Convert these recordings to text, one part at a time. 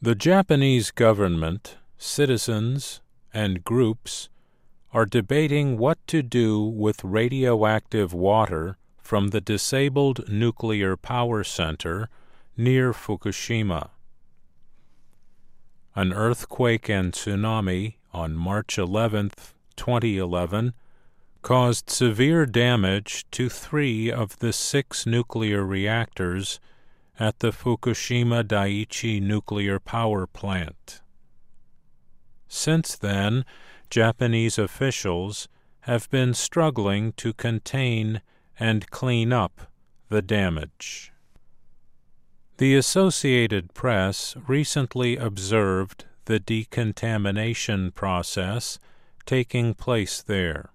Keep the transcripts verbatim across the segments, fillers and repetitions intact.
The Japanese government, citizens, and groups are debating what to do with radioactive water from the disabled nuclear power center near Fukushima. An earthquake and tsunami on March eleventh, twenty eleven, caused severe damage to three of the six nuclear reactors at the Fukushima Daiichi nuclear power plant. Since then, Japanese officials have been struggling to contain and clean up the damage. The Associated Press recently observed the decontamination process taking place there.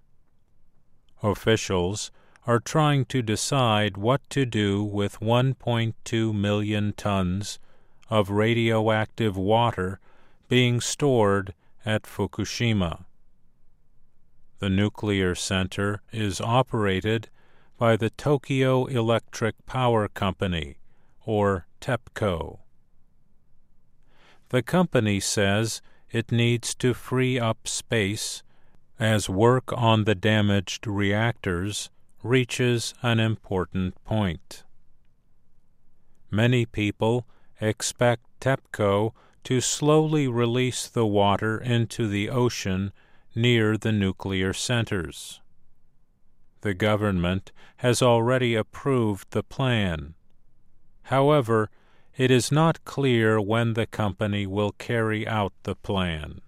Officials are trying to decide what to do with one point two million tons of radioactive water being stored at Fukushima. The nuclear center is operated by the Tokyo Electric Power Company, or TEPCO. The company says it needs to free up space as work on the damaged reactors reaches an important point. Many people expect TEPCO to slowly release the water into the ocean near the nuclear centers. The government has already approved the plan. However, it is not clear when the company will carry out the plan.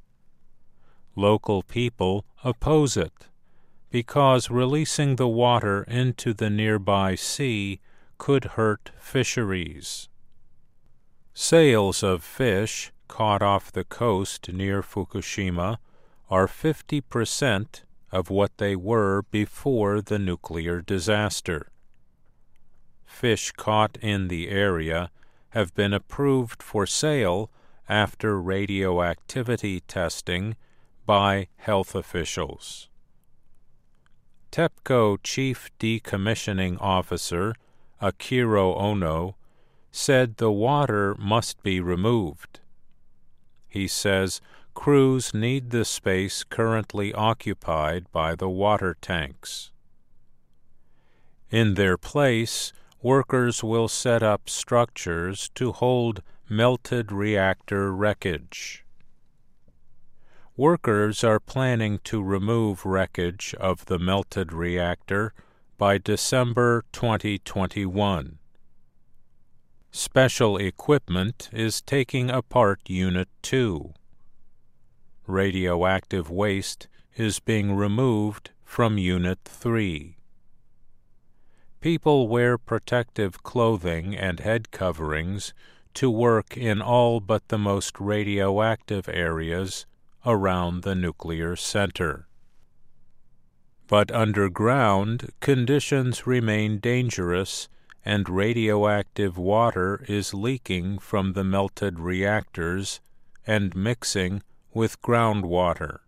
Local people oppose it because releasing the water into the nearby sea could hurt fisheries. Sales of fish caught off the coast near Fukushima are fifty percent of what they were before the nuclear disaster. Fish caught in the area have been approved for sale after radioactivity testing by health officials. TEPCO Chief Decommissioning Officer Akiro Ono said the water must be removed. He says crews need the space currently occupied by the water tanks. In their place, workers will set up structures to hold melted reactor wreckage. Workers are planning to remove wreckage of the melted reactor by December twenty twenty-one. Special equipment is taking apart Unit two. Radioactive waste is being removed from Unit three. People wear protective clothing and head coverings to work in all but the most radioactive areas around the nuclear center. But underground, conditions remain dangerous and radioactive water is leaking from the melted reactors and mixing with groundwater.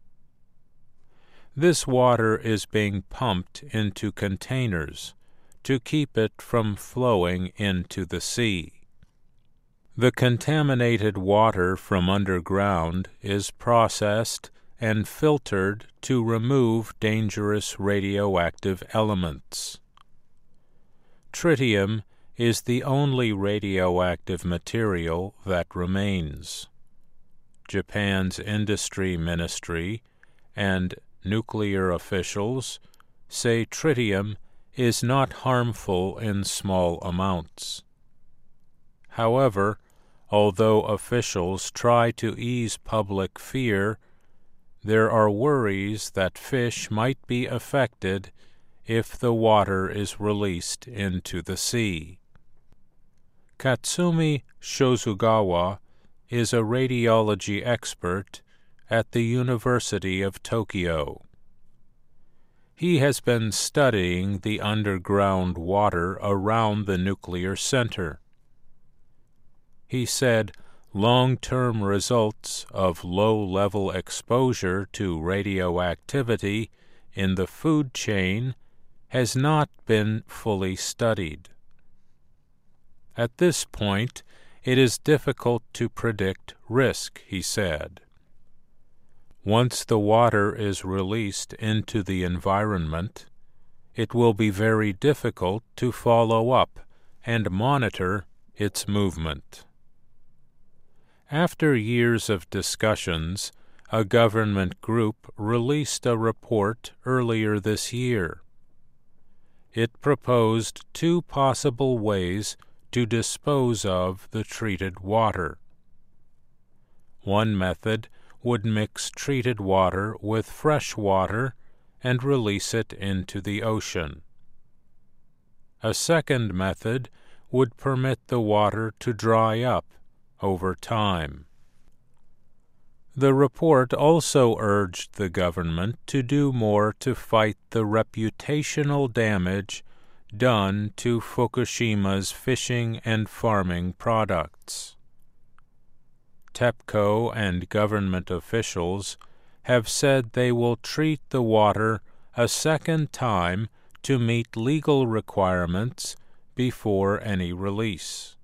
This water is being pumped into containers to keep it from flowing into the sea. The contaminated water from underground is processed and filtered to remove dangerous radioactive elements. Tritium is the only radioactive material that remains. Japan's industry ministry and nuclear officials say tritium is not harmful in small amounts. However, although officials try to ease public fear, there are worries that fish might be affected if the water is released into the sea. Katsumi Shozugawa is a radiology expert at the University of Tokyo. He has been studying the underground water around the nuclear center. He said long-term results of low-level exposure to radioactivity in the food chain has not been fully studied. At this point, It is difficult to predict risk, he said. Once the water is released into the environment, it will be very difficult to follow up and monitor its movement. After years of discussions, a government group released a report earlier this year. It proposed two possible ways to dispose of the treated water. One method would mix treated water with fresh water and release it into the ocean. A second method would permit the water to dry up over time. The report also urged the government to do more to fight the reputational damage done to Fukushima's fishing and farming products. TEPCO and government officials have said they will treat the water a second time to meet legal requirements before any release.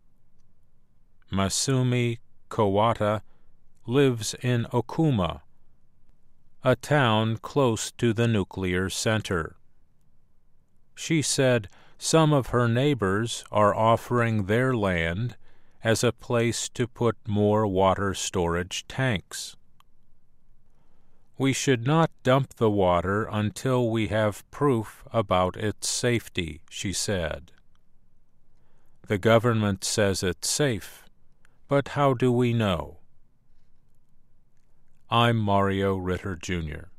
Masumi Kawata lives in Okuma, a town close to the nuclear center. She said some of her neighbors are offering their land as a place to put more water storage tanks. We should not dump the water until we have proof about its safety, she said. The government says it's safe, but how do we know? I'm Mario Ritter, Junior